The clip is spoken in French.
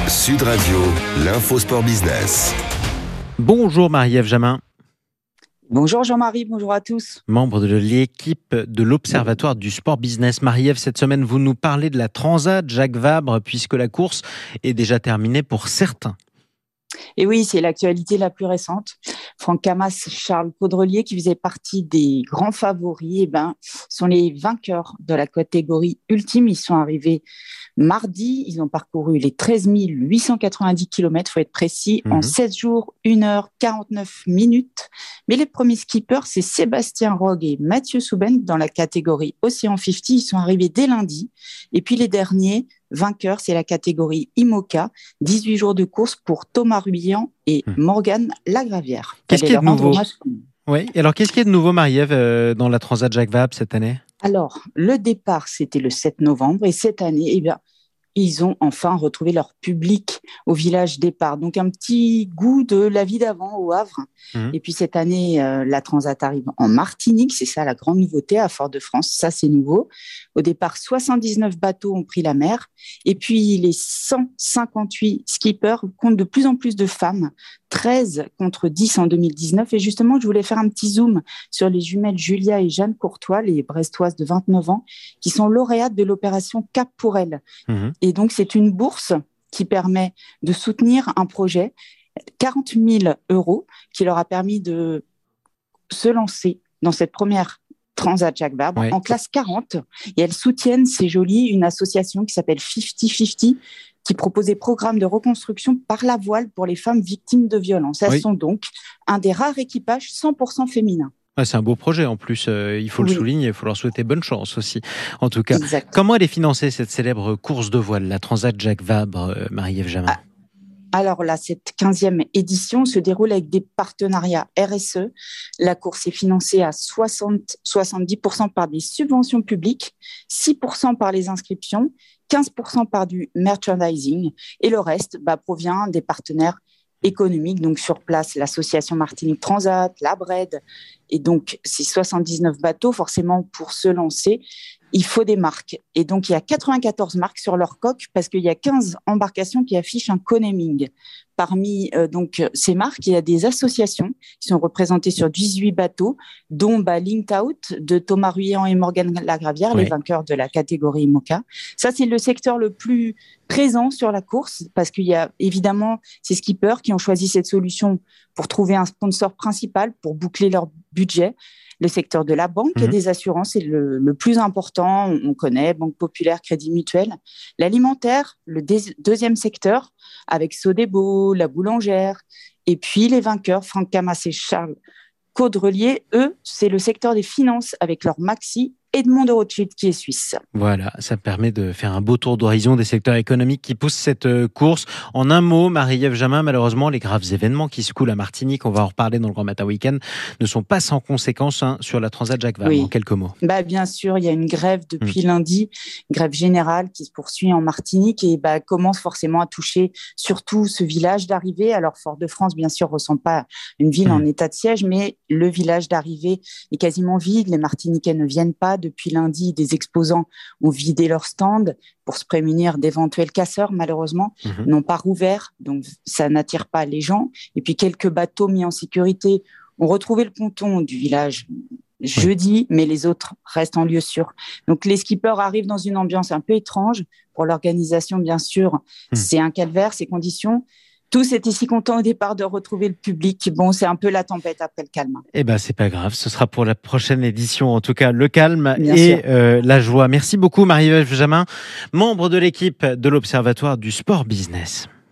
Sud Radio, l'info sport business. Bonjour Marie-Ève Jamin, Bonjour Jean-Marie, bonjour à tous. membre de l'équipe de l'Observatoire du sport business. Marie-Ève, cette semaine, vous nous parlez de la Transat Jacques Vabre, puisque la course est déjà terminée pour certains. Et oui, c'est l'actualité la plus récente. Franck Camas, Charles Caudrelier, qui faisait partie des grands favoris, sont les vainqueurs de la catégorie ultime. Ils sont arrivés mardi, ils ont parcouru les 13 890 km, il faut être précis, en 16 jours, 1 heure 49 minutes. Mais les premiers skippers, c'est Sébastien Rogue et Mathieu Souben dans la catégorie Océan 50. Ils sont arrivés dès lundi. Et puis les derniers vainqueurs, c'est la catégorie IMOCA, 18 jours de course pour Thomas Ruyant et Morgane Lagravière. Qu'est-ce qui est de nouveau ? Oui. Alors, qu'est-ce qui est de nouveau, Marie-Ève, dans la Transat Jacques Vabre cette année ? Alors, le départ, c'était le 7 novembre et cette année, ils ont enfin retrouvé leur public au village départ. Donc, un petit goût de la vie d'avant au Havre. Et puis, cette année, la Transat arrive en Martinique. C'est ça la grande nouveauté à Fort-de-France. Ça, c'est nouveau. Au départ, 79 bateaux ont pris la mer. Et puis, les 158 skippers comptent de plus en plus de femmes. 13 contre 10 en 2019. Et justement, je voulais faire un petit zoom sur les jumelles Julia et Jeanne Courtois, les Brestoises de 29 ans, qui sont lauréates de l'opération Cap pour elles. Et donc, c'est une bourse qui permet de soutenir un projet, 40 000 € qui leur a permis de se lancer dans cette première Transat Jacques Vabre en classe 40. Et elles soutiennent, c'est joli, une association qui s'appelle 50-50, qui propose des programmes de reconstruction par la voile pour les femmes victimes de violences. Elles sont donc un des rares équipages 100% féminins. C'est un beau projet en plus, il faut le souligner, il faut leur souhaiter bonne chance aussi. En tout cas, exact. Comment elle est financée cette célèbre course de voile, la Transat Jacques Vabre, Marie-Ève Jamin ? Alors là, cette 15e édition se déroule avec des partenariats RSE. La course est financée à 70% par des subventions publiques, 6% par les inscriptions, 15% par du merchandising et le reste provient des partenaires économiques. Donc sur place, l'association Martinique Transat, la BRED, et donc ces 79 bateaux, forcément pour se lancer, il faut des marques. Et donc, il y a 94 marques sur leur coque parce qu'il y a 15 embarcations qui affichent un co-naming. Parmi ces marques, il y a des associations qui sont représentées sur 18 bateaux, dont Linked Out de Thomas Ruyant et Morgane Lagravière, les vainqueurs de la catégorie IMOCA. Ça, c'est le secteur le plus présent sur la course parce qu'il y a évidemment ces skippers qui ont choisi cette solution pour trouver un sponsor principal pour boucler leur budget. Le secteur de la banque et des assurances est le plus important. On connaît Banque Populaire, Crédit Mutuel. L'alimentaire, le deuxième secteur, avec Sodebo, la boulangère. Et puis les vainqueurs, Franck Camas et Charles Caudrelier, eux, c'est le secteur des finances avec leur Maxi, Edmond de Rothschild qui est suisse. Voilà, ça permet de faire un beau tour d'horizon des secteurs économiques qui poussent cette course. En un mot, Marie-Ève Jamin, malheureusement, les graves événements qui secouent la Martinique, on va en reparler dans le Grand Matin Week-end, ne sont pas sans conséquences sur la Transat Jacques Vabre. En quelques mots. Bien sûr, il y a une grève depuis lundi, grève générale qui se poursuit en Martinique et commence forcément à toucher surtout ce village d'arrivée. Alors Fort-de-France, bien sûr, ressent pas une ville en état de siège, mais le village d'arrivée est quasiment vide. Les Martiniquais ne viennent pas. Depuis lundi, des exposants ont vidé leur stand pour se prémunir d'éventuels casseurs, malheureusement, n'ont pas rouvert, donc ça n'attire pas les gens. Et puis quelques bateaux mis en sécurité ont retrouvé le ponton du village jeudi, mais les autres restent en lieu sûr. Donc les skippers arrivent dans une ambiance un peu étrange. Pour l'organisation, bien sûr, c'est un calvaire, ces conditions. Tous étaient si contents au départ de retrouver le public. Bon, c'est un peu la tempête après le calme. C'est pas grave. Ce sera pour la prochaine édition. En tout cas, le calme Bien et la joie. Merci beaucoup, Marie-Ève Jamin, membre de l'équipe de l'Observatoire du sport business.